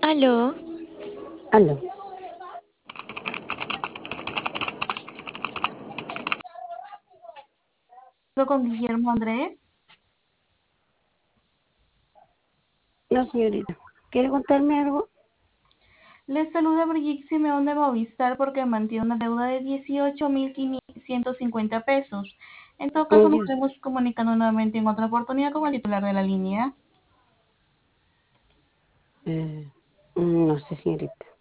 Aló, Aló. Con Guillermo Andrés. No, señorita. ¿Quiere contarme algo? Les saluda Brigitte Simeón de Movistar porque mantiene una deuda de 18.550 pesos. En todo caso, nos Ya. estaremos comunicando nuevamente en otra oportunidad con el titular de la línea. No sé, señorita.